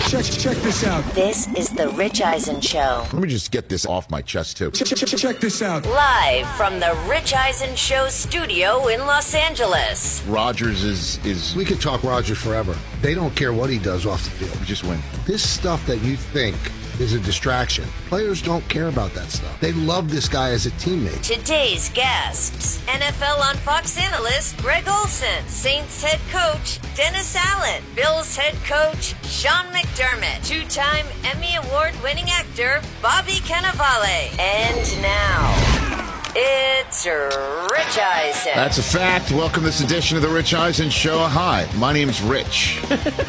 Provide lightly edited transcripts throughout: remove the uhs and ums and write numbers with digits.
Check this out. This is the Rich Eisen Show. Let me just get this off my chest, too. Check this out. Live from the Rich Eisen Show studio in Los Angeles. Rodgers is We could talk Rodgers forever. They don't care what he does off the field. just win. This stuff that you think is a distraction, players don't care about that stuff. They love this guy as a teammate. Today's guests, NFL on Fox analyst Greg Olsen, Saints head coach Dennis Allen, Bills head coach Sean McDermott, two-time Emmy Award-winning actor Bobby Cannavale. And now, it's Rich Eisen. That's a fact. Welcome to this edition of the Rich Eisen Show. Hi, my name's Rich.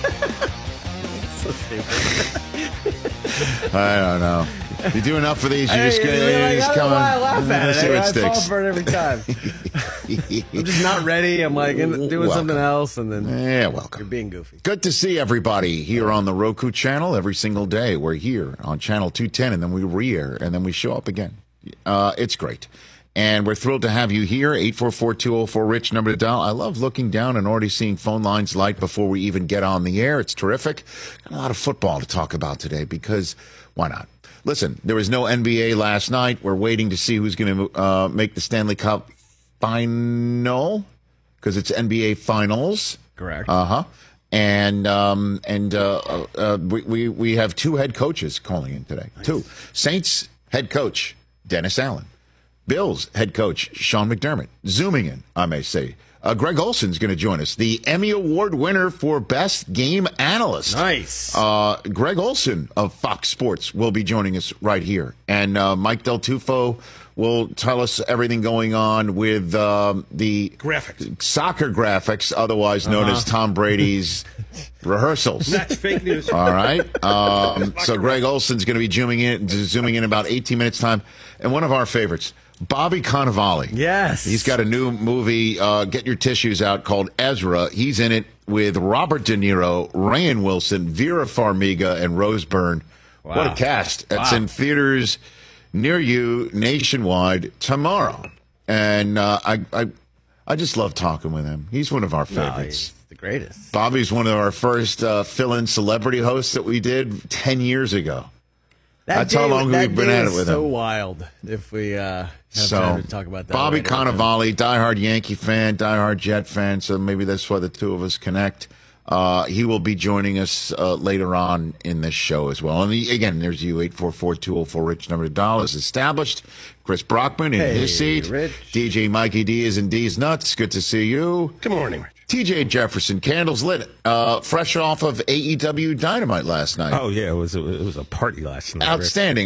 I don't know. You do enough of these, you're just going to come on. I laugh at See it. what I fall sticks. for it every time. I'm just not ready. I'm like doing something else, and then Yeah, welcome. you're being goofy. Good to see everybody here on the Roku channel every single day. We're here on channel 210, and then we re-air, and then we show up again. It's great. And we're thrilled to have you here. 844-204-RICH, number to dial. I love looking down and already seeing phone lines light before we even get on the air. It's terrific. Got a lot of football to talk about today because why not? Listen, there was no NBA last night. We're waiting to see who's going to make the Stanley Cup final because it's NBA Finals. Correct. And we have two head coaches calling in today. Nice. Two. Saints head coach Dennis Allen. Bills head coach Sean McDermott. Zooming in, I may say. Greg Olsen's going to join us, the Emmy Award winner for Best Game Analyst. Nice. Greg Olsen of Fox Sports will be joining us right here. And Mike Del Tufo will tell us everything going on with the graphics, soccer graphics, otherwise known as Tom Brady's rehearsals. That's fake news. All right. So Greg Olsen's going to be zooming in about 18 minutes time. And one of our favorites, Bobby Cannavale. Yes. He's got a new movie, Get Your Tissues Out, called Ezra. He's in it with Robert De Niro, Rainn Wilson, Vera Farmiga, and Rose Byrne. Wow. What a cast. It's in theaters near you nationwide tomorrow. And I just love talking with him. He's one of our favorites. He's the greatest. Bobby's one of our first fill-in celebrity hosts that we did 10 years ago. That's how long we've been at it with him. So wild. If we have time to talk about that. Bobby later. Cannavale, diehard Yankee fan, diehard Jet fan, so maybe that's why the two of us connect. He will be joining us later on in this show as well. And again, there's you, 844-204-RICH, number to dial is established. Chris Brockman in his seat. Rich. DJ Mikey D is in D's Nuts. Good to see you. Good morning, Rich. TJ Jefferson, candles lit, fresh off of AEW Dynamite last night. Oh yeah, it was a party last night. Outstanding.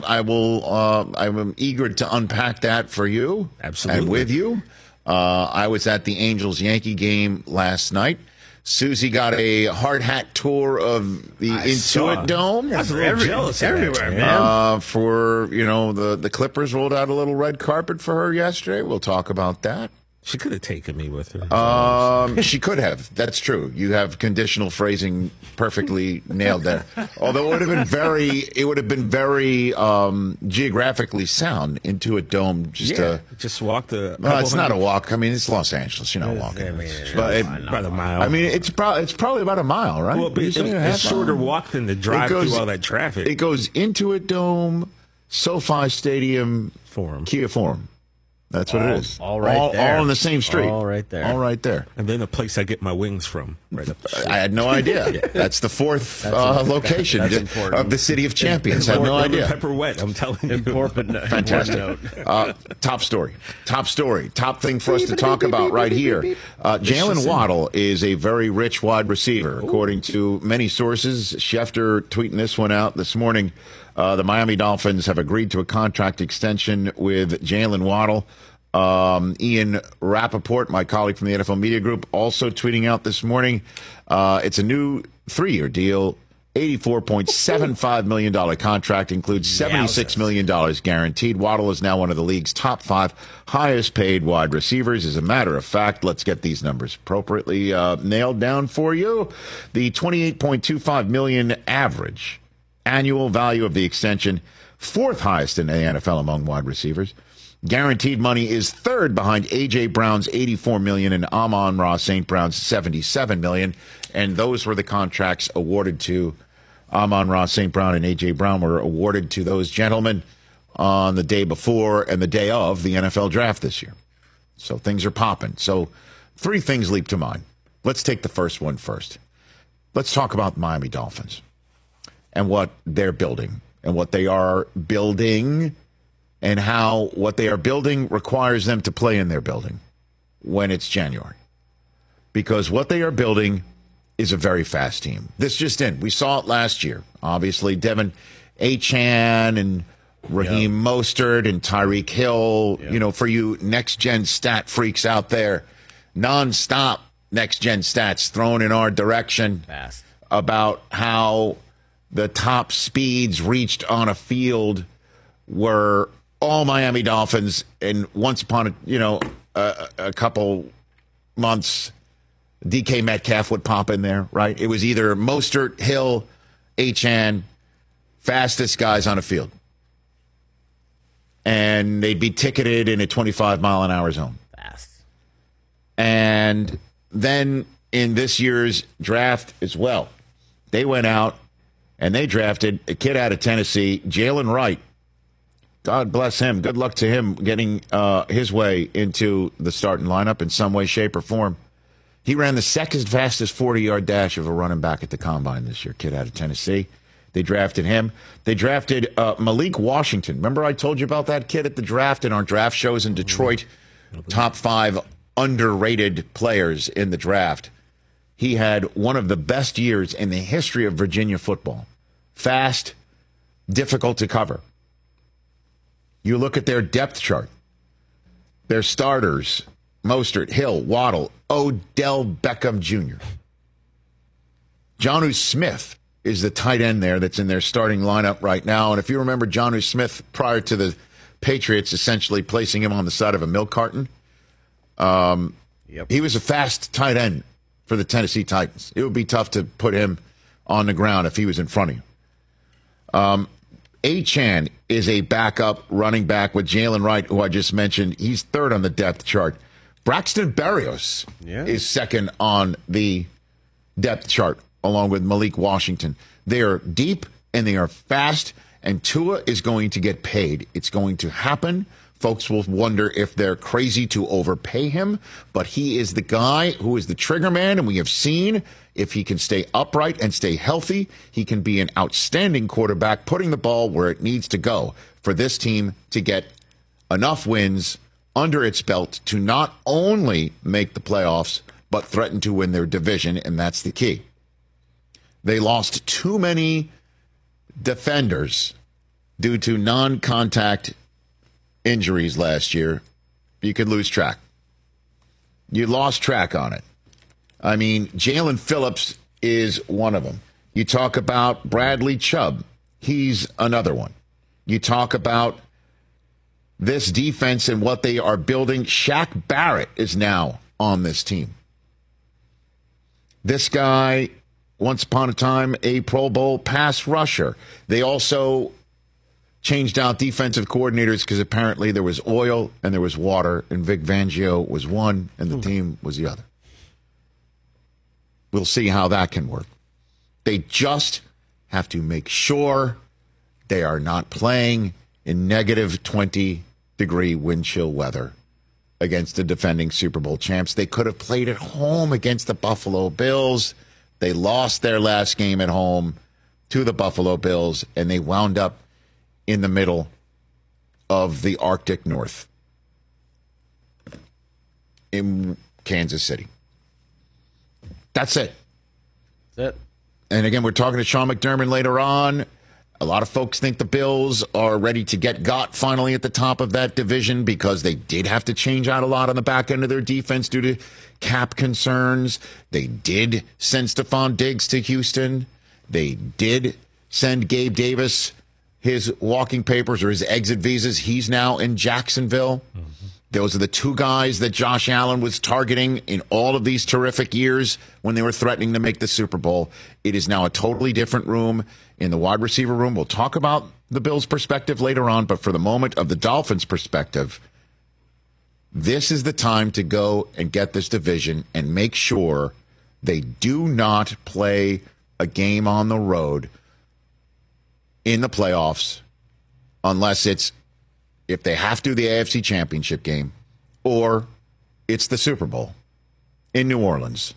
I'm eager to unpack that for you. Absolutely. And with you. I was at the Angels-Yankee game last night. Susie got a hard hat tour of the Intuit Dome. I was a little jealous everywhere, man. For, the Clippers rolled out a little red carpet for her yesterday. We'll talk about that. She could have taken me with her. She could have. That's true. You have conditional phrasing perfectly nailed there. Although it would have been very geographically sound. Intuit Dome. Just walk the. Well, it's not a walk. I mean, it's Los Angeles. You're not walking. About a mile. I mean, it's probably about a mile, right? Well, it's a shorter walk than the drive through all that traffic. It goes Intuit Dome, SoFi Stadium, Kia Forum. That's what it is. All right there. All on the same street. All right there. All right there. And then the place I get my wings from. Right up the street. I had no idea. That's the fourth location of the City of Champions. I had no idea. Pepper wet, I'm telling you. Fantastic. Top story. Top thing for us to talk about right here. Jalen Waddle is a very rich wide receiver, according to many sources. Schefter tweeting this one out this morning. The Miami Dolphins have agreed to a contract extension with Jalen Waddle. Ian Rappaport, my colleague from the NFL Media Group, also tweeting out this morning. It's a new 3-year deal, $84.75 million contract, includes $76 million guaranteed. Waddle is now one of the league's top 5 highest paid wide receivers. As a matter of fact, let's get these numbers appropriately nailed down for you. The $28.25 million average annual value of the extension, 4th highest in the NFL among wide receivers. Guaranteed money is 3rd behind A.J. Brown's $84 million and Amon-Ra St. Brown's $77 million. And those were the contracts awarded to Amon-Ra St. Brown and A.J. Brown were awarded to those gentlemen on the day before and the day of the NFL draft this year. So things are popping. So 3 things leap to mind. Let's take the first one first. Let's talk about the Miami Dolphins and what they're building and what they are building and how what they are building requires them to play in their building when it's January. Because what they are building is a very fast team. This just in. We saw it last year. Obviously, Devin Achane and Raheem Mostert and Tyreek Hill, you know, for you next-gen stat freaks out there, nonstop next-gen stats thrown in our direction about how the top speeds reached on a field were all Miami Dolphins, and once upon a couple months, DK Metcalf would pop in there, right? It was either Mostert, Hill, Achane, fastest guys on a field. And they'd be ticketed in a 25-mile-an-hour zone. Fast. And then in this year's draft as well, they went out and they drafted a kid out of Tennessee, Jalen Wright. God bless him. Good luck to him getting his way into the starting lineup in some way, shape, or form. He ran the second fastest 40-yard dash of a running back at the Combine this year, kid out of Tennessee. They drafted him. They drafted Malik Washington. Remember I told you about that kid at the draft in our draft shows in Detroit? Top 5 underrated players in the draft. He had one of the best years in the history of Virginia football. Fast, difficult to cover. You look at their depth chart. Their starters, Mostert, Hill, Waddle, Odell Beckham Jr. Jonnu Smith is the tight end there that's in their starting lineup right now. And if you remember Jonnu Smith prior to the Patriots essentially placing him on the side of a milk carton, he was a fast tight end for the Tennessee Titans. It would be tough to put him on the ground if he was in front of you. Achane is a backup running back with Jalen Wright, who I just mentioned. He's 3rd on the depth chart. Braxton Berrios is 2nd on the depth chart, along with Malik Washington. They are deep and they are fast, and Tua is going to get paid. It's going to happen. Folks will wonder if they're crazy to overpay him, but he is the guy who is the trigger man, and we have seen if he can stay upright and stay healthy, he can be an outstanding quarterback, putting the ball where it needs to go for this team to get enough wins under its belt to not only make the playoffs, but threaten to win their division, and that's the key. They lost too many defenders due to non-contact injuries last year. You could lose track. You lost track on it. I mean, Jalen Phillips is one of them. You talk about Bradley Chubb. He's another one. You talk about this defense and what they are building. Shaq Barrett is now on this team. This guy, once upon a time, a Pro Bowl pass rusher. They also changed out defensive coordinators because apparently there was oil and there was water, and Vic Fangio was one and the team was the other. We'll see how that can work. They just have to make sure they are not playing in negative 20-degree wind chill weather against the defending Super Bowl champs. They could have played at home against the Buffalo Bills. They lost their last game at home to the Buffalo Bills, and they wound up in the middle of the Arctic North in Kansas City. That's it. That's it. And again, we're talking to Sean McDermott later on. A lot of folks think the Bills are ready to get got finally at the top of that division because they did have to change out a lot on the back end of their defense due to cap concerns. They did send Stephon Diggs to Houston. They did send Gabe Davis his walking papers or his exit visas. He's now in Jacksonville. Mm-hmm. Those are the 2 guys that Josh Allen was targeting in all of these terrific years when they were threatening to make the Super Bowl. It is now a totally different room in the wide receiver room. We'll talk about the Bills' perspective later on, but for the moment of the Dolphins' perspective, this is the time to go and get this division and make sure they do not play a game on the road in the playoffs unless it's if they have to the AFC Championship game or it's the Super Bowl in New Orleans.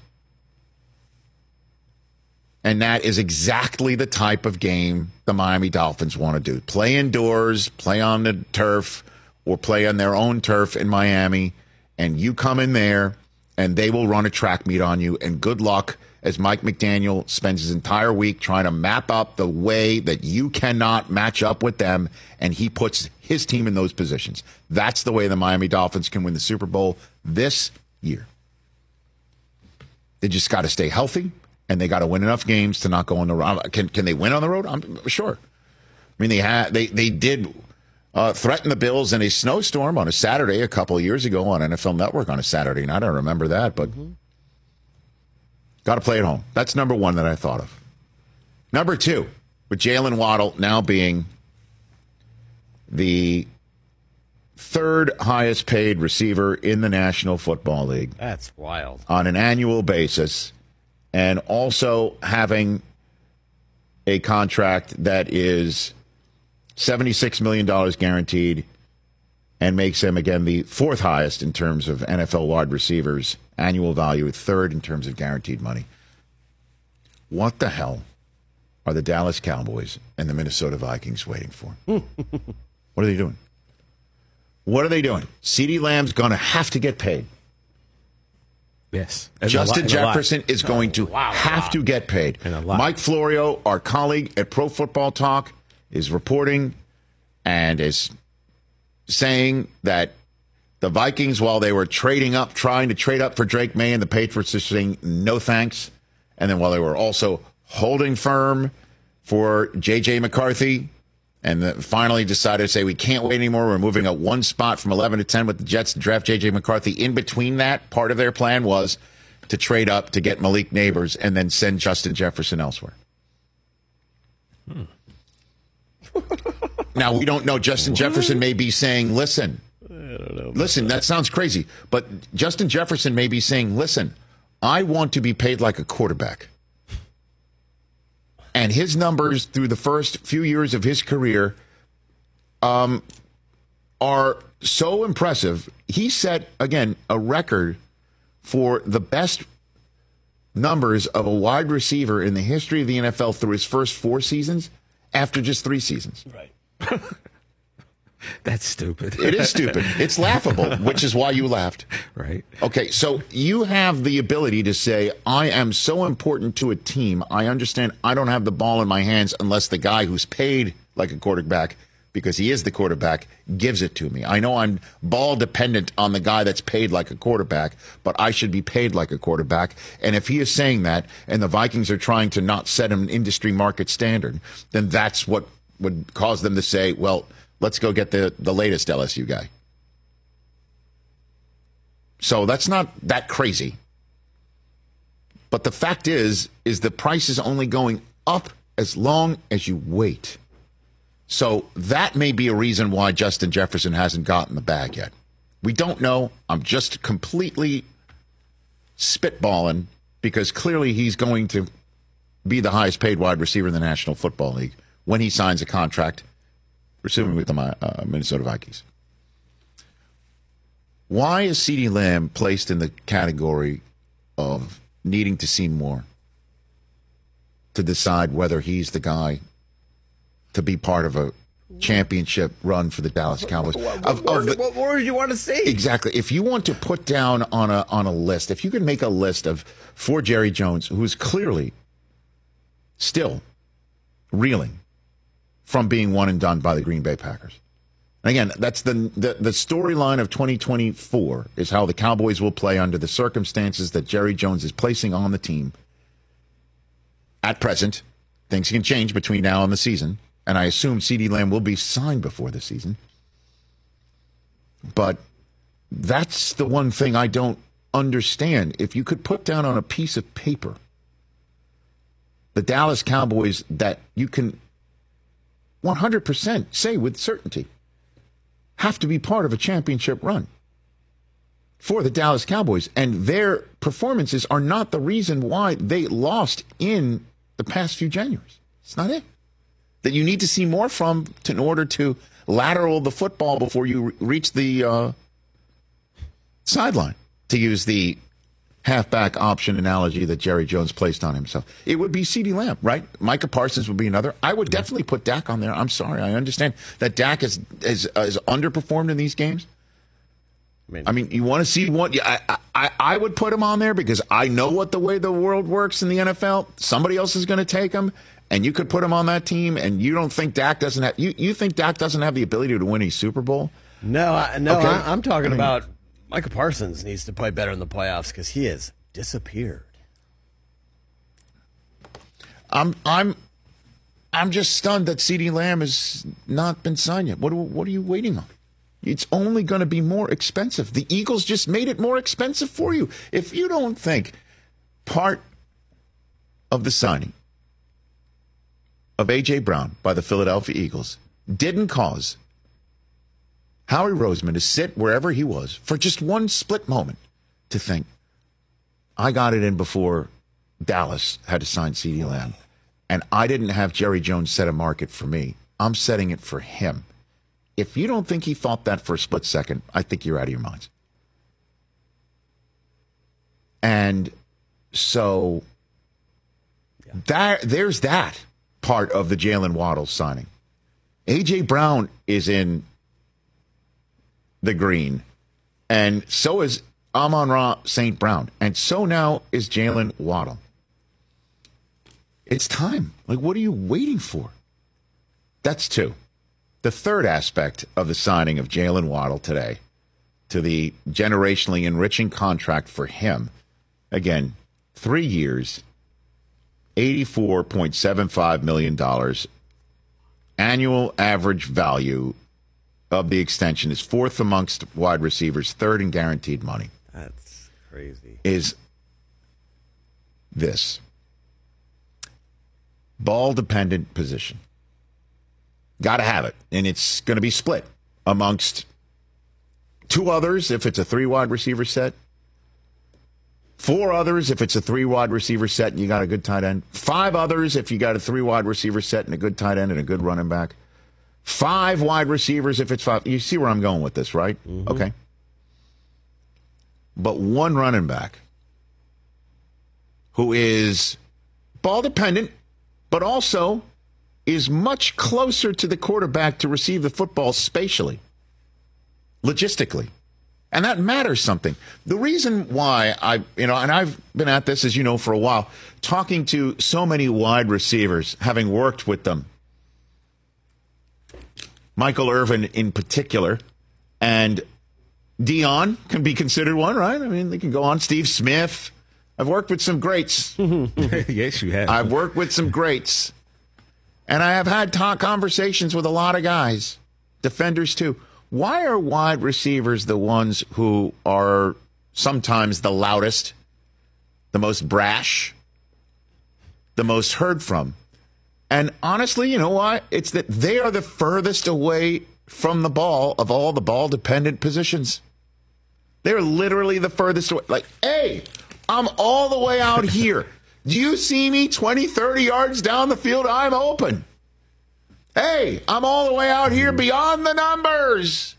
And that is exactly the type of game the Miami Dolphins want to do. Play indoors, play on the turf, or play on their own turf in Miami, and you come in there, and they will run a track meet on you, and good luck as Mike McDaniel spends his entire week trying to map up the way that you cannot match up with them, and he puts his team in those positions. That's the way the Miami Dolphins can win the Super Bowl this year. They just got to stay healthy. And they got to win enough games to not go on the road. Can they win on the road? I'm sure. I mean, they did threaten the Bills in a snowstorm on a Saturday a couple of years ago on NFL Network on a Saturday night. I don't remember that, but got to play at home. That's number one that I thought of. Number two, with Jalen Waddle now being the third highest paid receiver in the National Football League. That's wild. On an annual basis. And also having a contract that is $76 million guaranteed and makes him, again, the fourth highest in terms of NFL wide receivers, annual value, third in terms of guaranteed money. What the hell are the Dallas Cowboys and the Minnesota Vikings waiting for? What are they doing? What are they doing? CeeDee Lamb's going to have to get paid. Yes. Justin Jefferson is going to have to get paid. Mike Florio, our colleague at Pro Football Talk, is reporting and is saying that the Vikings, while they were trying to trade up for Drake May, and the Patriots are saying no thanks. And then while they were also holding firm for J.J. McCarthy, and then finally decided to say, we can't wait anymore. We're moving up one spot from 11 to 10 with the Jets to draft J.J. McCarthy. In between that, part of their plan was to trade up to get Malik Neighbors and then send Justin Jefferson elsewhere. Now, we don't know. Justin Jefferson may be saying, listen, that sounds crazy. But Justin Jefferson may be saying, listen, I want to be paid like a quarterback. And his numbers through the first few years of his career are so impressive. He set, again, a record for the best numbers of a wide receiver in the history of the NFL through his first 4 seasons after just 3 seasons. Right. That's stupid. It is stupid. It's laughable, which is why you laughed. Right. Okay, so you have the ability to say, I am so important to a team. I understand I don't have the ball in my hands unless the guy who's paid like a quarterback, because he is the quarterback, gives it to me. I know I'm ball dependent on the guy that's paid like a quarterback, but I should be paid like a quarterback. And if he is saying that, and the Vikings are trying to not set an industry market standard, then that's what would cause them to say, well, let's go get the latest LSU guy. So that's not that crazy. But the fact is the price is only going up as long as you wait. So that may be a reason why Justin Jefferson hasn't gotten the bag yet. We don't know. I'm just completely spitballing because clearly he's going to be the highest paid wide receiver in the National Football League when he signs a contract, presumably with the Minnesota Vikings. Why is CeeDee Lamb placed in the category of needing to see more to decide whether he's the guy to be part of a championship run for the Dallas Cowboys? What more do you want to see? Exactly. If you want to put down on a list, if you can make a list for Jerry Jones, who is clearly still reeling from being one and done by the Green Bay Packers. And again, that's the storyline of 2024 is how the Cowboys will play under the circumstances that Jerry Jones is placing on the team. At present, things can change between now and the season, and I assume CeeDee Lamb will be signed before the season. But that's the one thing I don't understand. If you could put down on a piece of paper the Dallas Cowboys that you can 100% say with certainty have to be part of a championship run for the Dallas Cowboys, and their performances are not the reason why they lost in the past few Januaries. It's not it. that you need to see more from in order to lateral the football before you reach the sideline, to use the halfback option analogy that Jerry Jones placed on himself. It would be CeeDee Lamb, right? Micah Parsons would be another. I would definitely put Dak on there. I'm sorry. I understand that Dak is underperformed in these games. I mean, you want to see what I would put him on there because I know what the way the world works in the NFL. Somebody else is going to take him, and you could put him on that team. And you don't think Dak doesn't have you think Dak doesn't have the ability to win a Super Bowl? No, okay. I'm talking about Micah Parsons needs to play better in the playoffs because he has disappeared. I'm just stunned that CeeDee Lamb has not been signed yet. What are you waiting on? It's only going to be more expensive. The Eagles just made it more expensive for you. If you don't think part of the signing of A.J. Brown by the Philadelphia Eagles didn't cause Howie Roseman to sit wherever he was for just one split moment to think, I got it in before Dallas had to sign CeeDee Lamb, and I didn't have Jerry Jones set a market for me. I'm setting it for him. If you don't think he thought that for a split second, I think you're out of your minds. And so there's that part of the Jalen Waddle signing. A.J. Brown is in the green, and so is Amon-Ra St. Brown, and so now is Jalen Waddle. It's time. Like, what are you waiting for? That's two. The third aspect of the signing of Jalen Waddle today, to the generationally enriching contract for him, again, 3 years, $84.75 million, annual average value of the extension is fourth amongst wide receivers, third in guaranteed money. That's crazy. Is this ball-dependent position. Got to have it. And it's going to be split amongst two others if it's a three wide receiver set, four others if it's a three wide receiver set and you got a good tight end, five others if you got a three wide receiver set and a good tight end and a good running back, five wide receivers if it's five. You see where I'm going with this, right? Mm-hmm. Okay. But one running back who is ball dependent, but also is much closer to the quarterback to receive the football spatially, logistically. And that matters something. The reason why and I've been at this, as you know, for a while, talking to so many wide receivers, having worked with them, Michael Irvin in particular, and Dion can be considered one, right? I mean, they can go on. Steve Smith. I've worked with some greats. Yes, you have. I've worked with some greats. And I have had conversations with a lot of guys, defenders too. Why are wide receivers the ones who are sometimes the loudest, the most brash, the most heard from? And honestly, you know why? It's that they are the furthest away from the ball of all the ball-dependent positions. They're literally the furthest away. Like, hey, I'm all the way out here. Do you see me 20, 30 yards down the field? I'm open. Hey, I'm all the way out here beyond the numbers.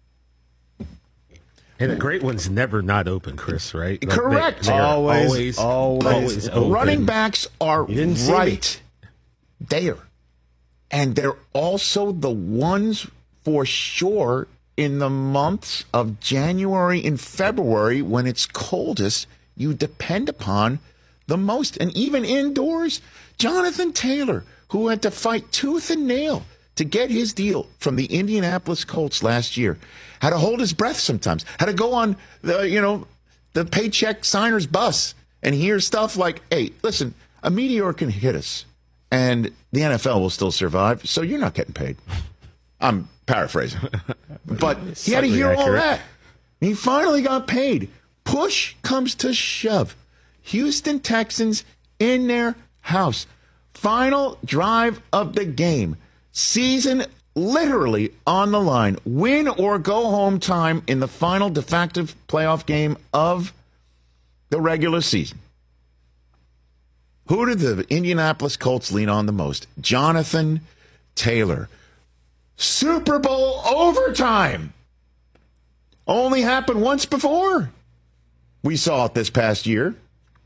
And the great one's never not open, Chris, right? Like correct. They're always open. Running backs are right there. And they're also the ones for sure in the months of January and February when it's coldest, you depend upon the most. And even indoors, Jonathan Taylor, who had to fight tooth and nail to get his deal from the Indianapolis Colts last year, had to hold his breath sometimes, had to go on the paycheck signer's bus and hear stuff like, hey, listen, a meteor can hit us and the NFL will still survive, so you're not getting paid. I'm paraphrasing. But he had to hear all that. He finally got paid. Push comes to shove. Houston Texans in their house. Final drive of the game. Season literally on the line. Win or go home time in the final de facto playoff game of the regular season. Who did the Indianapolis Colts lean on the most? Jonathan Taylor. Super Bowl overtime. Only happened once before. We saw it this past year.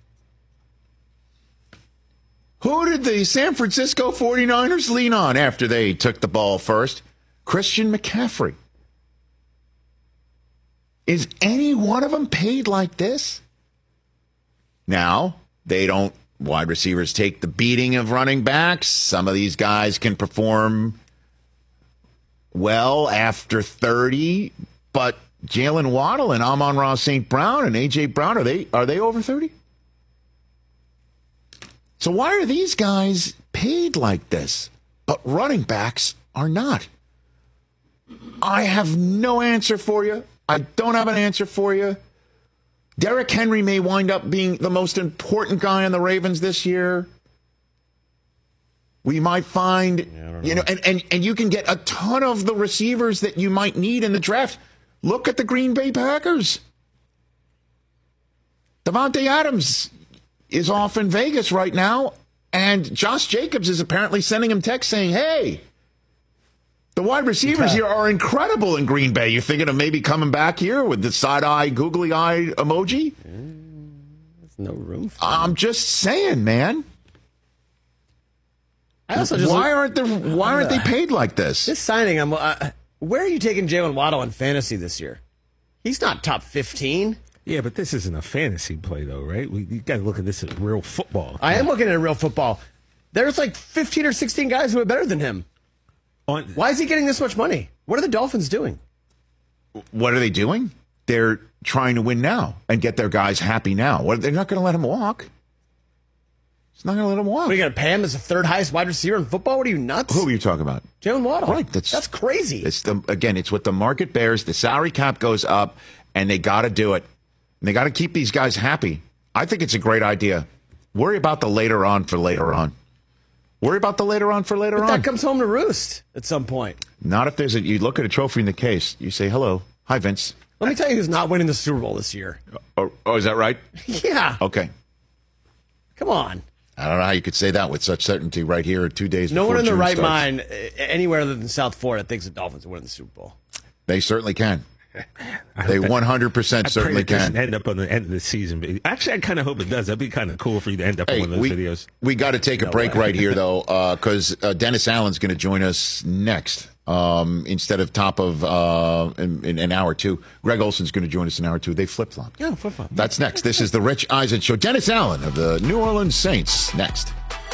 Who did the San Francisco 49ers lean on after they took the ball first? Christian McCaffrey. Is any one of them paid like this? Now, wide receivers take the beating of running backs. Some of these guys can perform well after 30, but Jalen Waddle and Amon-Ra St. Brown and A.J. Brown, are they over 30? So why are these guys paid like this, but running backs are not? I have no answer for you. I don't have an answer for you. Derrick Henry may wind up being the most important guy on the Ravens this year. We might find, and you can get a ton of the receivers that you might need in the draft. Look at the Green Bay Packers. Davante Adams is off in Vegas right now, and Josh Jacobs is apparently sending him texts saying, hey, the wide receivers here are incredible in Green Bay. You thinking of maybe coming back here with the side-eye, googly-eye emoji? There's no room for I'm just saying, man. Why aren't they paid like this? This signing, where are you taking Jalen Waddle in fantasy this year? He's not top 15. Yeah, but this isn't a fantasy play, though, right? You got to look at this as real football. I am looking at real football. There's like 15 or 16 guys who are better than him. Why is he getting this much money? What are the Dolphins doing? What are they doing? They're trying to win now and get their guys happy now. They're not going to let him walk. It's not going to let him walk. Are you going to pay him as the third highest wide receiver in football? What are you, nuts? Who are you talking about? Jalen Waddle. Right. That's crazy. It's what the market bears. The salary cap goes up, and they got to do it. And they got to keep these guys happy. I think it's a great idea. Worry about the later on for later on. Worry about the later on for later on. That comes home to roost at some point. Not if you look at a trophy in the case. You say, hello. Hi, Vince. Let me tell you who's not winning the Super Bowl this year. Oh, is that right? Yeah. Okay. Come on. I don't know how you could say that with such certainty right here 2 days before No one in June their right starts. mind anywhere other than South Florida thinks the Dolphins will win the Super Bowl. They certainly can. They 100% certainly can. It doesn't end up on the end of the season. But actually, I kind of hope it does. That'd be kind of cool for you to end up on one of those videos. We got to take a break right here, though, because Dennis Allen's going to join us next instead of top of in an hour two. Greg Olson's going to join us in hour two. They flip-flopped. Yeah, flip-flop. That's next. This is the Rich Eisen Show. Dennis Allen of the New Orleans Saints next.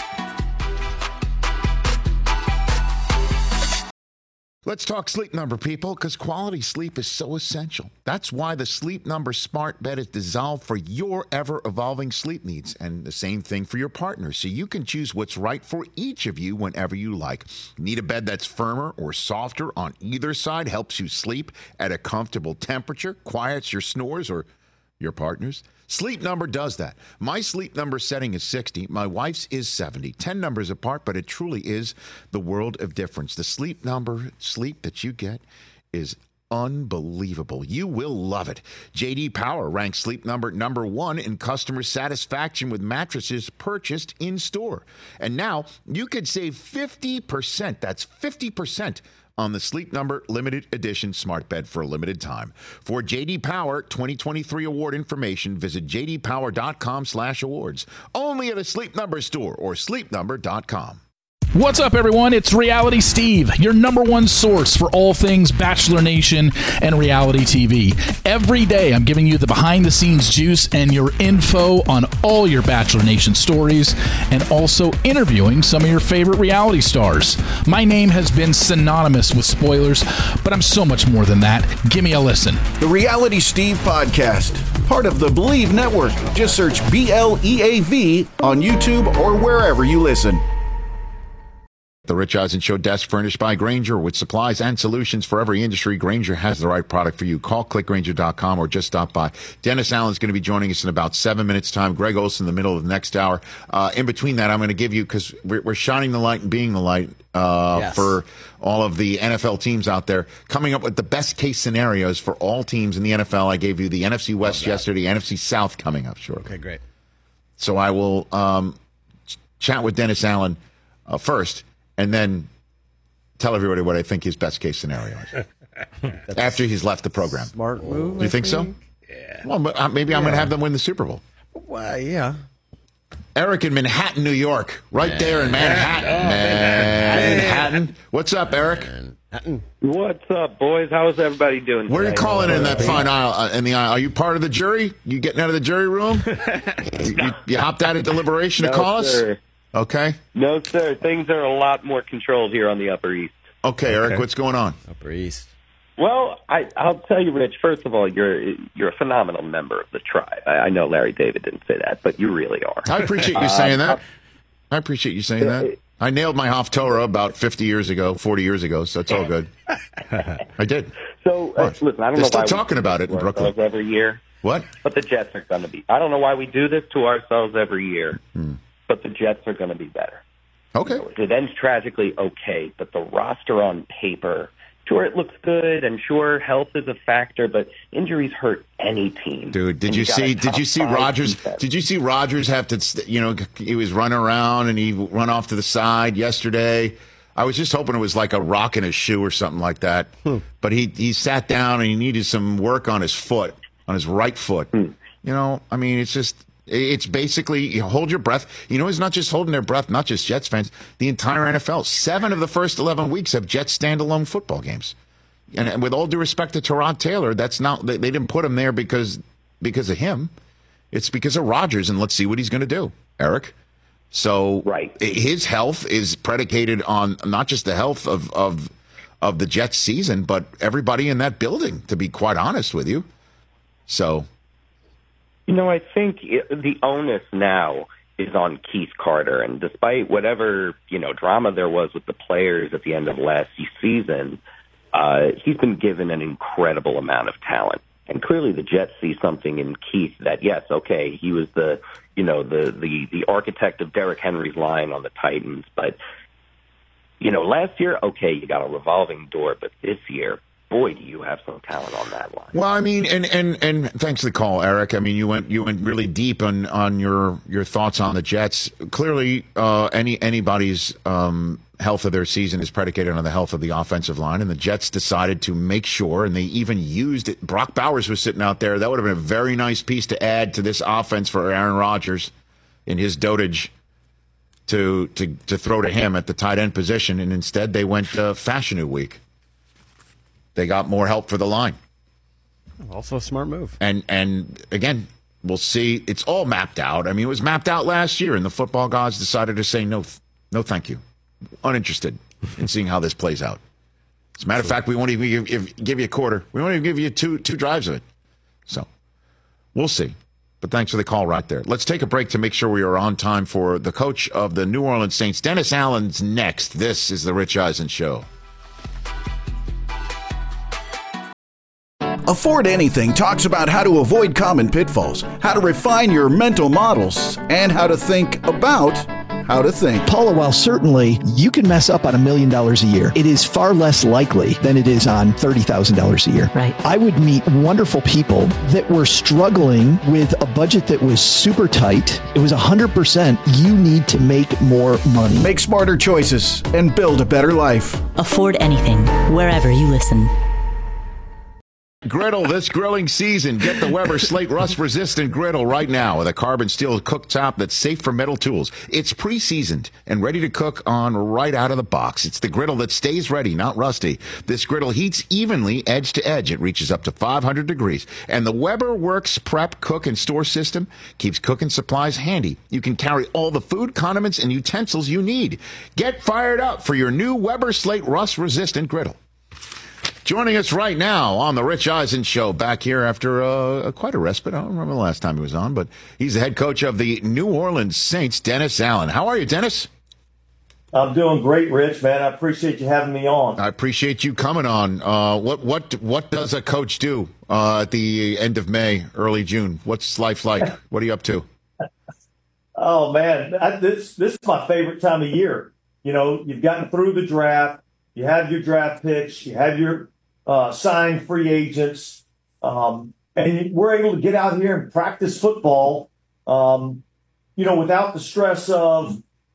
Let's talk Sleep Number, people, because quality sleep is so essential. That's why the Sleep Number smart bed is designed for your ever-evolving sleep needs, and the same thing for your partner, so you can choose what's right for each of you whenever you like. Need a bed that's firmer or softer on either side, helps you sleep at a comfortable temperature, quiets your snores or your partner's? Sleep Number does that. My Sleep Number setting is 60. My wife's is 70. 10 numbers apart, but it truly is the world of difference. The Sleep Number sleep that you get is unbelievable. You will love it. J.D. Power ranks Sleep Number #1 in customer satisfaction with mattresses purchased in store. And now you could save 50%. That's 50% on the Sleep Number limited edition smart bed for a limited time. For J.D. Power 2023 award information, visit jdpower.com/awards. Only at a Sleep Number store or sleepnumber.com. What's up, everyone? It's Reality Steve, your #1 source for all things Bachelor Nation and reality TV. Every day, I'm giving you the behind-the-scenes juice and your info on all your Bachelor Nation stories, and also interviewing some of your favorite reality stars. My name has been synonymous with spoilers, but I'm so much more than that. Give me a listen. The Reality Steve Podcast, part of the Believe Network. Just search BLEAV on YouTube or wherever you listen. The Rich Eisen Show desk furnished by Grainger with supplies and solutions for every industry. Grainger has the right product for you. Call clickgrainger.com or just stop by. Dennis Allen's going to be joining us in about 7 minutes' time. Greg Olson in the middle of the next hour. In between that, I'm going to give you, because we're shining the light and being the light for all of the NFL teams out there, coming up with the best case scenarios for all teams in the NFL. I gave you the NFC West yesterday, NFC South coming up shortly. Okay, great. So I will chat with Dennis Allen first. And then tell everybody what I think his best case scenario is after he's left the program. Smart move. Do you think so? Yeah. Well, but maybe I'm going to have them win the Super Bowl. Well, yeah. Eric in Manhattan, New York, right there in Manhattan. Manhattan. What's up, Eric? What's up, boys? How's everybody doing? Where are you today? calling in that fine aisle? In the aisle, are you part of the jury? You getting out of the jury room? you hopped out of deliberation to call us? Sir. Okay. No, sir. Things are a lot more controlled here on the Upper East. Okay, Eric, what's going on? Upper East. Well, I'll tell you, Rich. First of all, you're a phenomenal member of the tribe. I know Larry David didn't say that, but you really are. I appreciate you saying that. I appreciate you saying that. I nailed my Haftorah about 40 years ago, so it's all good. I did. So, listen, I don't know still why talking about it in Brooklyn every year. What? But the Jets are going to be. I don't know why we do this to ourselves every year, but the Jets are going to be better. Okay. It ends tragically, okay, but the roster on paper, sure, it looks good, and sure, health is a factor, but injuries hurt any team. Dude, did you see Rodgers? Did you see Rodgers have to, he was running around and he run off to the side yesterday? I was just hoping it was like a rock in his shoe or something like that. But he sat down and he needed some work on his foot, on his right foot. I mean, it's basically hold your breath. It's not just holding their breath, not just Jets fans, the entire NFL. 7 of the first 11 weeks have Jets standalone football games. And with all due respect to Tyrod Taylor, that's not, they didn't put him there because of him. It's because of Rodgers, and let's see what he's going to do, Eric. So his health is predicated on not just the health of the Jets season, but everybody in that building, to be quite honest with you. So, I think the onus now is on Keith Carter, and despite whatever, drama there was with the players at the end of last season, he's been given an incredible amount of talent. And clearly the Jets see something in Keith that, yes, okay, he was the architect of Derrick Henry's line on the Titans. But, last year, okay, you got a revolving door. But this year, boy, do you have some talent on that line. Well, I mean, and thanks for the call, Eric. I mean, you went really deep on your thoughts on the Jets. Clearly, anybody's health of their season is predicated on the health of the offensive line, and the Jets decided to make sure, and they even used it. Brock Bowers was sitting out there. That would have been a very nice piece to add to this offense for Aaron Rodgers in his dotage to throw to him at the tight end position, and instead they went Fashion Week. They got more help for the line. Also a smart move. And again, we'll see. It's all mapped out. I mean, it was mapped out last year, and the football gods decided to say no, thank you. Uninterested in seeing how this plays out. As a matter of fact, we won't even give you a quarter. We won't even give you two drives of it. So we'll see. But thanks for the call right there. Let's take a break to make sure we are on time for the coach of the New Orleans Saints. Dennis Allen's next. This is the Rich Eisen Show. Afford Anything talks about how to avoid common pitfalls, how to refine your mental models, and how to think about how to think. Paula, while certainly you can mess up on $1 million a year, it is far less likely than it is on $30,000 a year. Right. I would meet wonderful people that were struggling with a budget that was super tight. It was 100%. You need to make more money. Make smarter choices and build a better life. Afford Anything, wherever you listen. Griddle this grilling season. Get the Weber Slate Rust Resistant Griddle right now with a carbon steel cooktop that's safe for metal tools. It's pre-seasoned and ready to cook on right out of the box. It's the griddle that stays ready, not rusty. This griddle heats evenly edge to edge. It reaches up to 500 degrees. And the Weber Works Prep, Cook, and Store system keeps cooking supplies handy. You can carry all the food, condiments, and utensils you need. Get fired up for your new Weber Slate Rust Resistant Griddle. Joining us right now on the Rich Eisen Show, back here after quite a respite. I don't remember the last time he was on, but he's the head coach of the New Orleans Saints, Dennis Allen. How are you, Dennis? I'm doing great, Rich, man. I appreciate you having me on. I appreciate you coming on. What does a coach do at the end of May, early June? What's life like? What are you up to? Oh, man, this is my favorite time of year. You've gotten through the draft. You have your draft picks. You have your signed free agents, and we're able to get out here and practice football, without the stress of,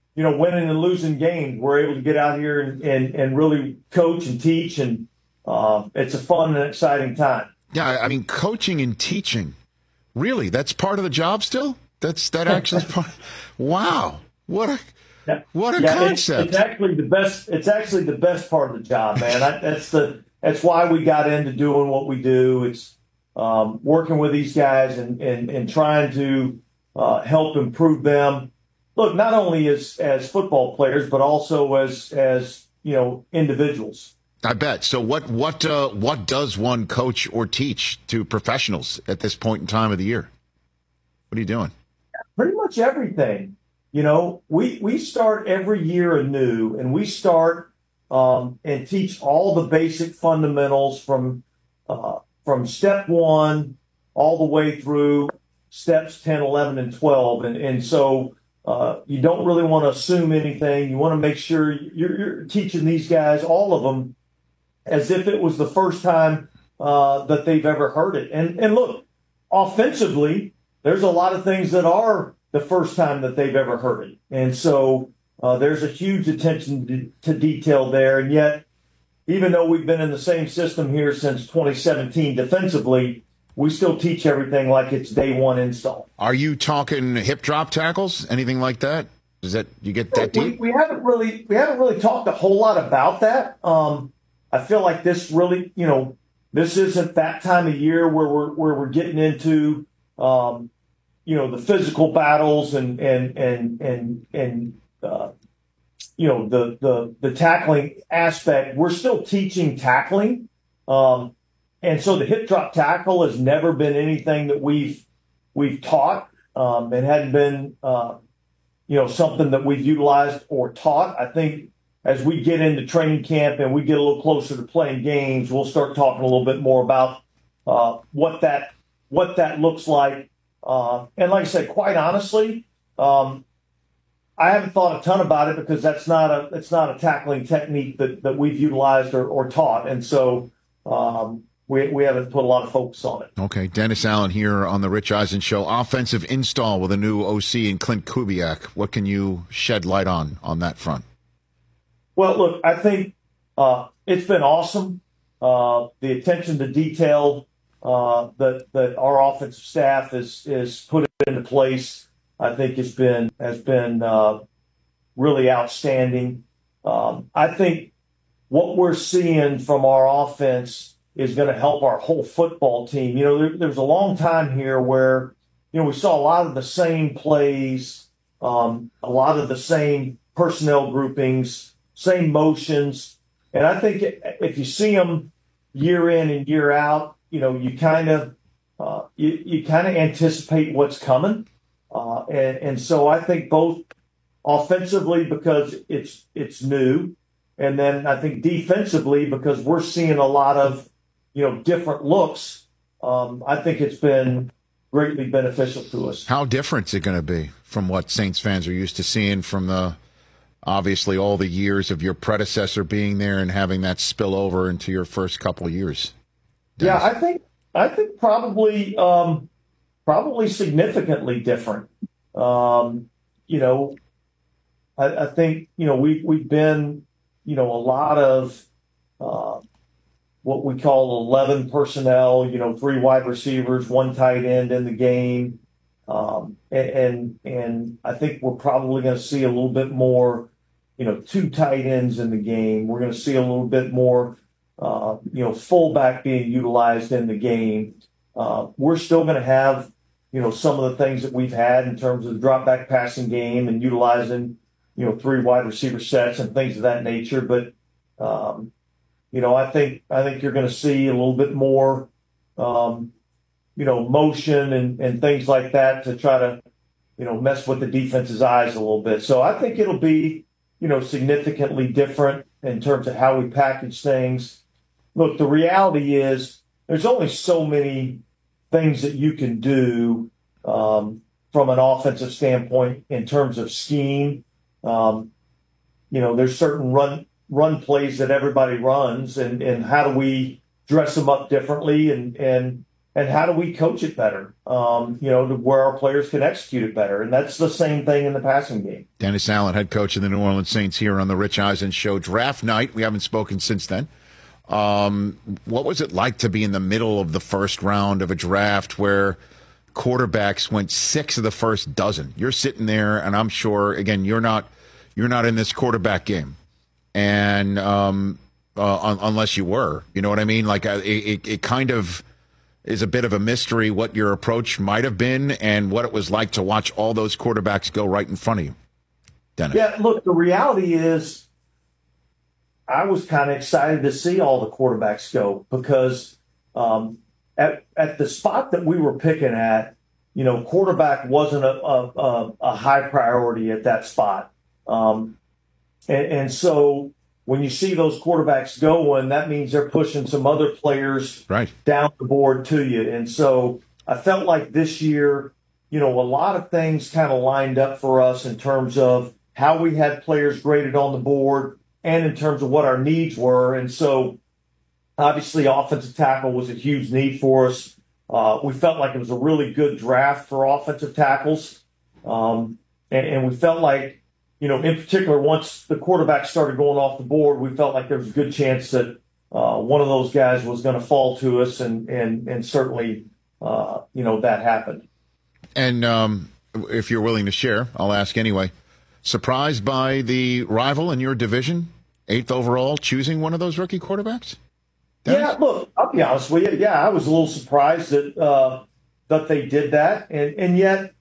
winning and losing games, we're able to get out here and really coach and teach, and it's a fun and exciting time. Yeah, I mean, coaching and teaching, really, that's part of the job still? That actually is part. Wow, what a concept! It's actually the best. It's actually the best part of the job, man. That's why we got into doing what we do. It's working with these guys and trying to help improve them. Look, not only as football players, but also as individuals. I bet. So what does one coach or teach to professionals at this point in time of the year? What are you doing? Pretty much everything. We start every year anew, and we start and teach all the basic fundamentals from step 1 all the way through steps 10, 11, and 12. And so you don't really want to assume anything. You want to make sure you're teaching these guys, all of them, as if it was the first time that they've ever heard it. And look, offensively, there's a lot of things that are the first time that they've ever heard it. And so there's a huge attention to detail there. And yet, even though we've been in the same system here since 2017 defensively, we still teach everything like it's day one install. Are you talking hip drop tackles, anything like that? Is that you get that deep? We haven't really talked a whole lot about that. I feel like this really, this isn't that time of year where we're getting into, the physical battles and the tackling aspect. We're still teaching tackling. And so the hip drop tackle has never been anything that we've taught. It hadn't been, something that we've utilized or taught. I think as we get into training camp and we get a little closer to playing games, we'll start talking a little bit more about what that looks like. And like I said, quite honestly, I haven't thought a ton about it because it's not a tackling technique that we've utilized or taught. And so, we haven't put a lot of focus on it. Okay. Dennis Allen here on the Rich Eisen Show. Offensive install with a new OC in Clint Kubiak. What can you shed light on that front? Well, look, I think it's been awesome. The attention to detail that our offensive staff is put into place, I think has been really outstanding. I think what we're seeing from our offense is going to help our whole football team. There's a long time here where, we saw a lot of the same plays, a lot of the same personnel groupings, same motions. And I think if you see them year in and year out, you kind of anticipate what's coming. And so I think both offensively because it's new, and then I think defensively because we're seeing a lot of different looks. I think it's been greatly beneficial to us. How different is it going to be from what Saints fans are used to seeing from obviously all the years of your predecessor being there and having that spill over into your first couple of years? Dennis? Yeah, I think probably significantly different. I think we've been a lot of what we call 11 personnel, 3 wide receivers, 1 tight end in the game. And I think we're probably going to see a little bit more, 2 tight ends in the game. We're going to see a little bit more, fullback being utilized in the game. We're still going to have, some of the things that we've had in terms of the drop back passing game and utilizing, 3 wide receiver sets and things of that nature. But, I think you're going to see a little bit more, motion and things like that to try to, mess with the defense's eyes a little bit. So I think it'll be, significantly different in terms of how we package things. Look, the reality is there's only so many things that you can do from an offensive standpoint in terms of scheme. There's certain run plays that everybody runs, and how do we dress them up differently and and how do we coach it better, to where our players can execute it better. And that's the same thing in the passing game. Dennis Allen, head coach of the New Orleans Saints, here on the Rich Eisen Show. Draft night, we haven't spoken since then. What was it like to be in the middle of the first round of a draft where quarterbacks went 6 of the first dozen? You're sitting there, and I'm sure, again, you're not in this quarterback game, and unless you were, you know what I mean? Like it kind of is a bit of a mystery what your approach might have been and what it was like to watch all those quarterbacks go right in front of you. Dennis. Yeah, look, the reality is I was kind of excited to see all the quarterbacks go because at the spot that we were picking at, quarterback wasn't a high priority at that spot. And so when you see those quarterbacks going, that means they're pushing some other players down the board to you. And so I felt like this year, a lot of things kind of lined up for us in terms of how we had players graded on the board and in terms of what our needs were. And so obviously offensive tackle was a huge need for us. We felt like it was a really good draft for offensive tackles. And we felt like, in particular, once the quarterback started going off the board, we felt like there was a good chance that one of those guys was going to fall to us, and certainly, that happened. And if you're willing to share, I'll ask anyway. Surprised by the rival in your division, 8th overall, choosing one of those rookie quarterbacks? Dennis? Yeah, look, I'll be honest with you. Yeah, I was a little surprised that they did that, and yet.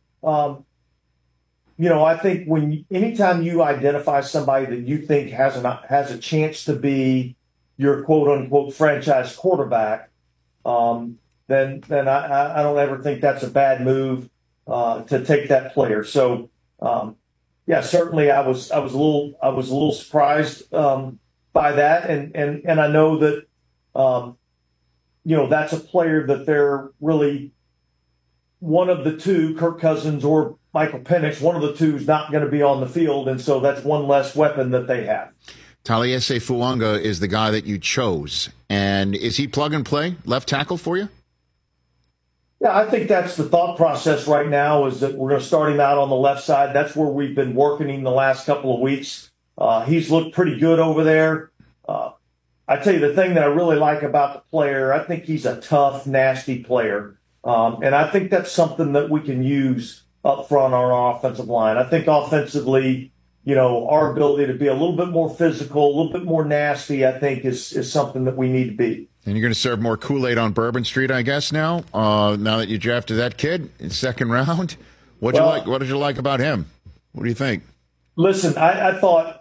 I think anytime you identify somebody that you think has a chance to be your quote unquote franchise quarterback, then I don't ever think that's a bad move to take that player. So certainly I was a little surprised by that, and I know that that's a player that they're really one of the two, Kirk Cousins or Michael Penix, one of the two is not going to be on the field, and so that's one less weapon that they have. Taliese Fuanga is the guy that you chose, and is he plug and play left tackle for you? Yeah, I think that's the thought process right now is that we're going to start him out on the left side. That's where we've been working him the last couple of weeks. He's looked pretty good over there. I tell you, the thing that I really like about the player, I think he's a tough, nasty player. And I think that's something that we can use up front on our offensive line. I think offensively, our ability to be a little bit more physical, a little bit more nasty, I think is something that we need to be. And you're going to serve more Kool-Aid on Bourbon Street, I guess, now that you drafted that kid in second round. What did you like about him? What do you think? Listen, I thought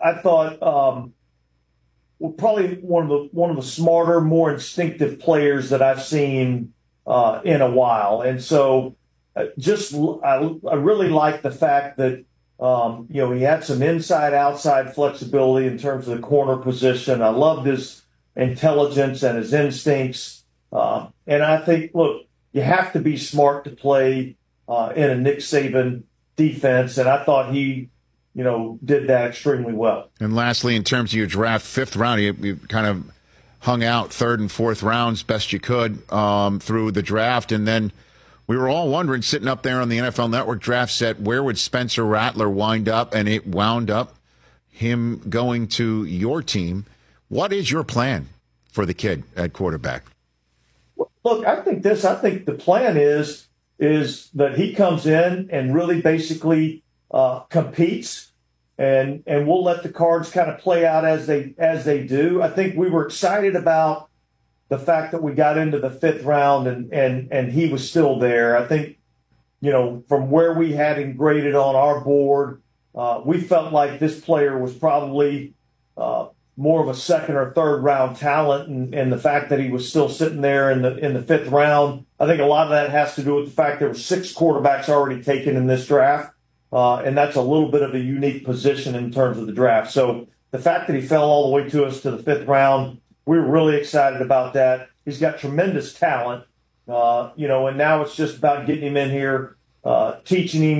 probably one of the smarter, more instinctive players that I've seen in a while. And so I really like the fact that, he had some inside-outside flexibility in terms of the corner position. I loved his intelligence and his instincts. And I think, look, you have to be smart to play in a Nick Saban defense. And I thought he, did that extremely well. And lastly, in terms of your draft, 5th round, you kind of hung out 3rd and 4th rounds best you could through the draft. And then we were all wondering, sitting up there on the NFL Network draft set, where would Spencer Rattler wind up? And it wound up him going to your team. What is your plan for the kid at quarterback? Look, I think the plan is that he comes in and really basically competes, and we'll let the cards kind of play out as they do. I think we were excited about the fact that we got into the 5th round and he was still there. I think, from where we had him graded on our board, we felt like this player was probably more of a 2nd or 3rd round talent, and the fact that he was still sitting there in the 5th round, I think a lot of that has to do with the fact there were 6 quarterbacks already taken in this draft, and that's a little bit of a unique position in terms of the draft. So the fact that he fell all the way to us to the 5th round, we were really excited about that. He's got tremendous talent, and now it's just about getting him in here, teaching him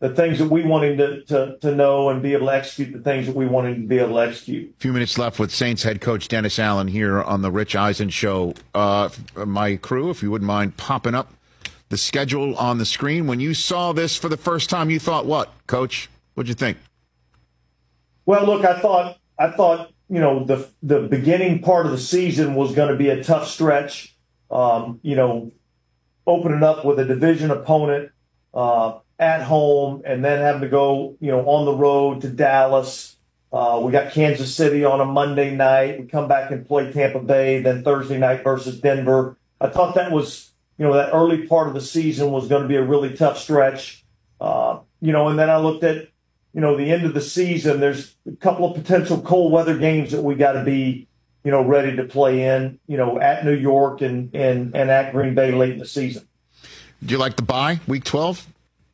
the things that we want him to know and be able to execute the things that we want him to be able to execute. A few minutes left with Saints head coach Dennis Allen here on the Rich Eisen Show. My crew, if you wouldn't mind popping up the schedule on the screen. When you saw this for the first time, you thought what, Coach? What'd you think? Well, look, I thought the beginning part of the season was going to be a tough stretch. Opening up with a division opponent at home and then having to go, on the road to Dallas. We got Kansas City on a Monday night. We come back and play Tampa Bay, then Thursday night versus Denver. I thought that was, that early part of the season was going to be a really tough stretch. And then I looked at, the end of the season. There's a couple of potential cold weather games that we got to be, ready to play in, at New York and at Green Bay late in the season. Do you like the bye, Week 12?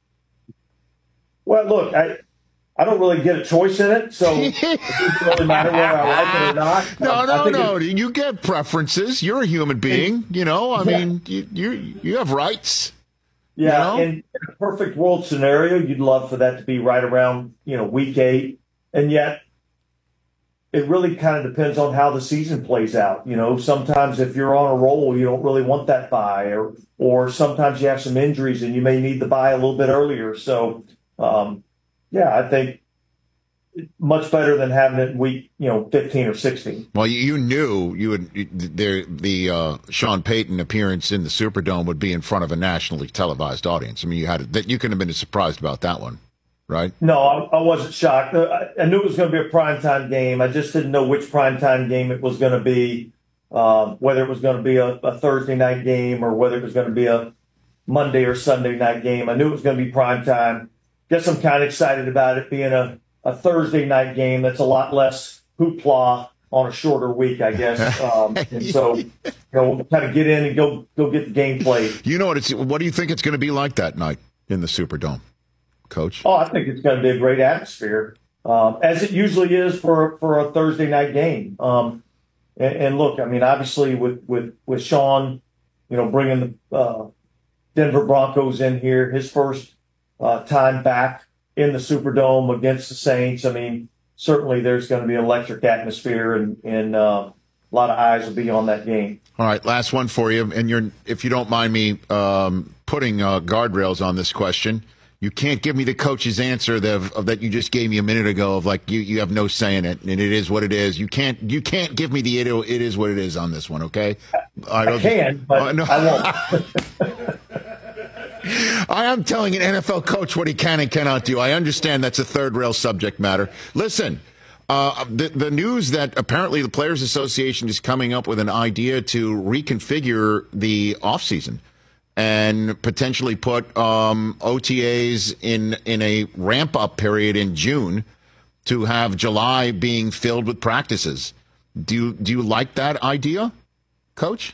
Well, look, I don't really get a choice in it, so it doesn't really matter whether I like it or not. No. You get preferences. You're a human being. I mean, you have rights. Yeah, in a perfect world scenario, you'd love for that to be right around, Week 8. And yet, it really kind of depends on how the season plays out. Sometimes if you're on a roll, you don't really want that bye, or sometimes you have some injuries and you may need the bye a little bit earlier. So, I think much better than having it in week, 15 or 16. Well, you knew the Sean Payton appearance in the Superdome would be in front of a nationally televised audience. I mean, you couldn't have been surprised about that one, right? No, I wasn't shocked. I knew it was going to be a primetime game. I just didn't know which primetime game it was going to be, whether it was going to be a Thursday night game or whether it was going to be a Monday or Sunday night game. I knew it was going to be primetime. Guess I'm kind of excited about it being a Thursday night game. That's a lot less hoopla on a shorter week, I guess. And so, we'll kind of get in and go get the game played. What do you think it's going to be like that night in the Superdome, Coach? Oh, I think it's going to be a great atmosphere, as it usually is for a Thursday night game. And look, I mean, obviously with Sean, bringing the Denver Broncos in here, his first time back in the Superdome against the Saints. I mean, certainly there's going to be an electric atmosphere and a lot of eyes will be on that game. All right, last one for you. And if you don't mind me putting guardrails on this question, you can't give me the coach's answer that you just gave me a minute ago of like you have no say in it and it is what it is. You can't give me the it is what it is on this one, okay? I can, but no. I won't. I am telling an NFL coach what he can and cannot do. I understand that's a third rail subject matter. Listen, the news that apparently the Players Association is coming up with an idea to reconfigure the offseason and potentially put OTAs in a ramp-up period in June to have July being filled with practices. Do you like that idea, Coach?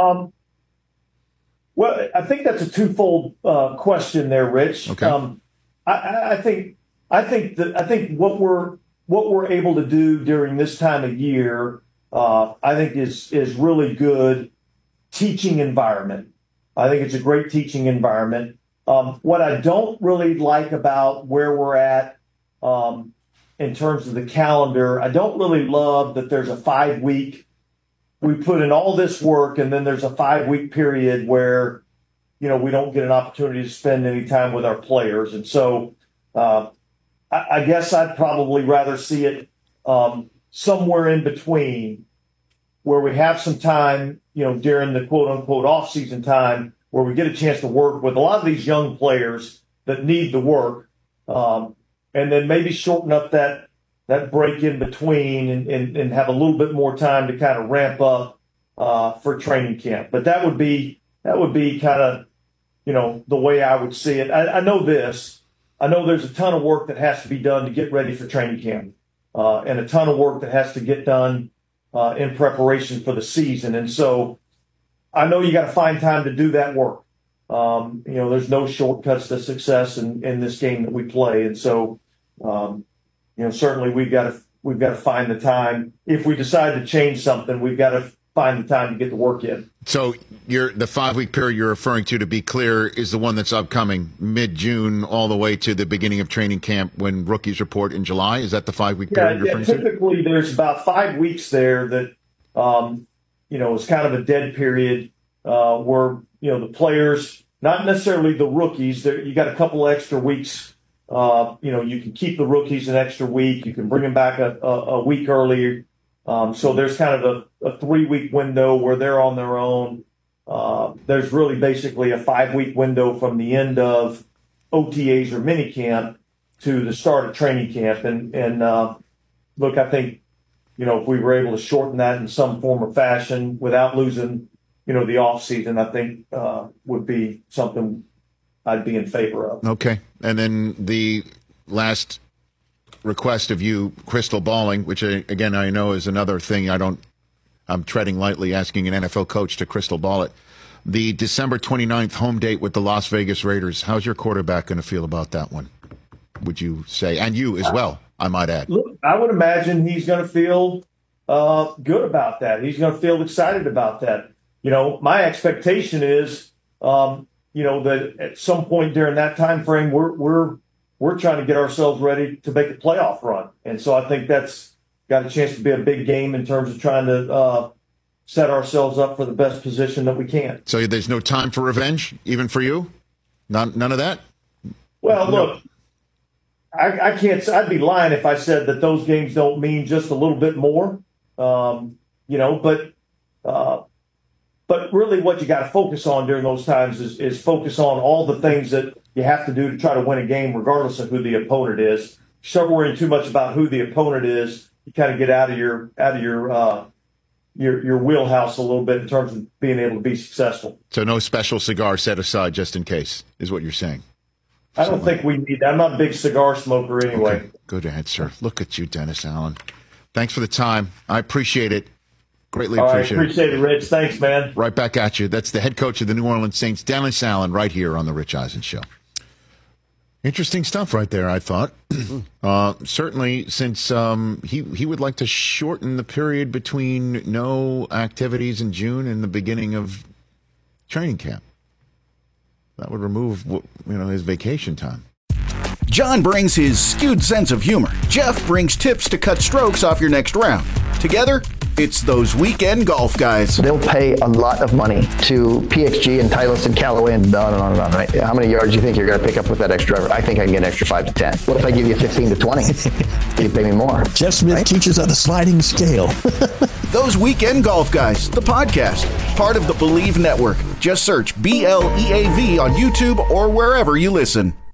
Well, I think that's a twofold question there, Rich. Okay. I think what we're able to do during this time of year, I think is really good teaching environment. I think it's a great teaching environment. What I don't really like about where we're at in terms of the calendar, I don't really love that there's a 5-week. We put in all this work, and then there's a 5-week period where, we don't get an opportunity to spend any time with our players. And so I guess I'd probably rather see it somewhere in between where we have some time, during the quote-unquote off-season time where we get a chance to work with a lot of these young players that need the work, and then maybe shorten up that break in between and have a little bit more time to kind of ramp up for training camp. But that would be kind of, the way I would see it. I know this. I know there's a ton of work that has to be done to get ready for training camp, and a ton of work that has to get done in preparation for the season. And so I know you got to find time to do that work. There's no shortcuts to success in this game that we play. And so, certainly we've got to find the time. If we decide to change something, we've got to find the time to get the work in. So the 5-week period you're referring to be clear, is the one that's upcoming mid-June all the way to the beginning of training camp when rookies report in July? Is that the 5-week period you're referring to? Typically, there's about 5 weeks there that, is kind of a dead period where, the players, not necessarily the rookies, you got a couple extra weeks. You can keep the rookies an extra week. You can bring them back a week earlier. So there's kind of a 3-week window where they're on their own. There's really basically a 5-week window from the end of OTAs or minicamp to the start of training camp. And look, I think, if we were able to shorten that in some form or fashion without losing, the off season, I think would be something I'd be in favor of. Okay. And then the last request of you, crystal balling, which again I know is another thing I'm treading lightly, asking an NFL coach to crystal ball it. The December 29th home date with the Las Vegas Raiders, how's your quarterback going to feel about that one, would you say? And you as well, I might add. Look, I would imagine he's going to feel good about that. He's going to feel excited about that. My expectation is that at some point during that time frame, we're trying to get ourselves ready to make a playoff run. And so I think that's got a chance to be a big game in terms of trying to set ourselves up for the best position that we can. So there's no time for revenge, even for you? None of that? Well, look, I can't. I'd be lying if I said that those games don't mean just a little bit more. But really what you got to focus on during those times is focus on all the things that you have to do to try to win a game, regardless of who the opponent is. If you start worrying too much about who the opponent is, you kind of get out of your wheelhouse a little bit in terms of being able to be successful. So no special cigar set aside just in case, is what you're saying? I don't think we need that. I'm not a big cigar smoker anyway. Okay. Good answer. Look at you, Dennis Allen. Thanks for the time. I appreciate it. Greatly appreciate it. Appreciate it, Rich. Thanks, man. Right back at you. That's the head coach of the New Orleans Saints, Dennis Allen, right here on the Rich Eisen Show. Interesting stuff right there, I thought. Certainly, since he would like to shorten the period between no activities in June and the beginning of training camp. That would remove, his vacation time. John brings his skewed sense of humor. Jeff brings tips to cut strokes off your next round. Together, it's those weekend golf guys. They'll pay a lot of money to PXG and Titleist and Callaway and on and on and on, right? How many yards do you think you're going to pick up with that extra driver? I think I can get an extra 5 to 10. What if I give you 15 to 20? You pay me more. Jeff Smith teaches on a sliding scale. Those Weekend Golf Guys, the podcast, part of the Believe Network. Just search BLEAV on YouTube or wherever you listen.